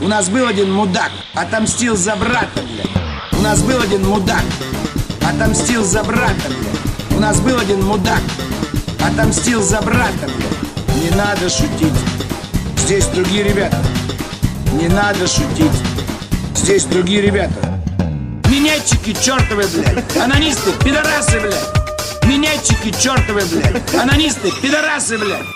У нас был один мудак, отомстил за брата, блядь. У нас был один мудак, отомстил за брата, блядь. У нас был один мудак, отомстил за брата, блядь. Не надо шутить, здесь другие ребята. Не надо шутить, здесь другие ребята. Минетчики чертовы, блядь, анонисты, пидорасы, блядь. Минетчики чертовы, блядь, анонисты, пидорасы, блядь.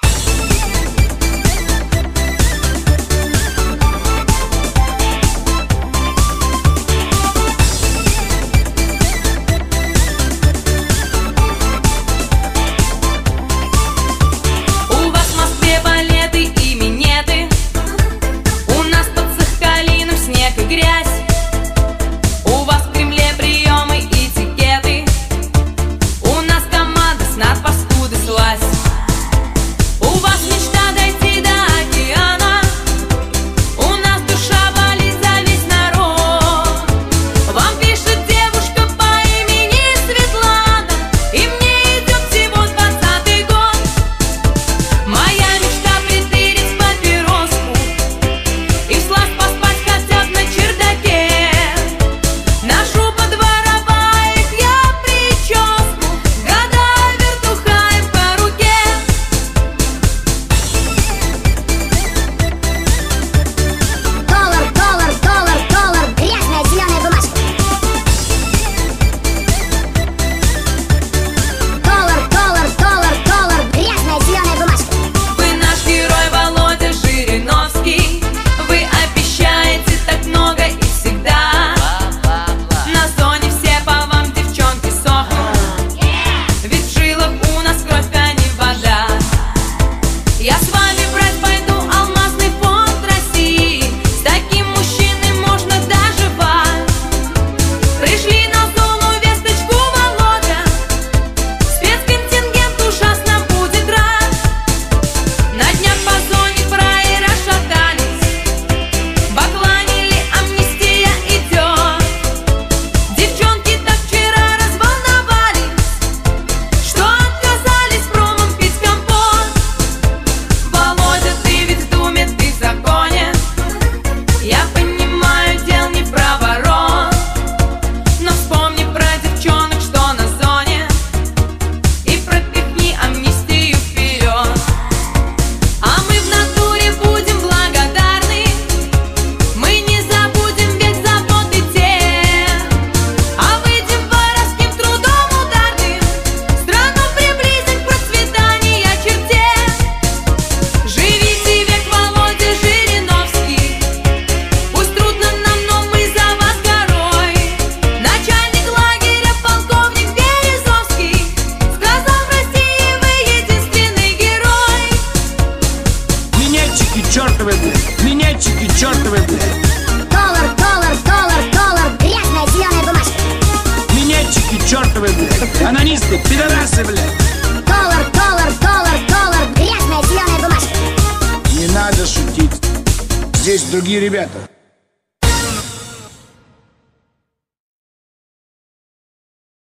Чертовы, блядь, минетчики чертовы, блядь. Колор, грязная зеленая бумажка. Минетчики чертовы, блядь, анонисты, пидорасы, блядь. Колор, грязная зеленая бумажка. Не надо шутить, здесь другие ребята.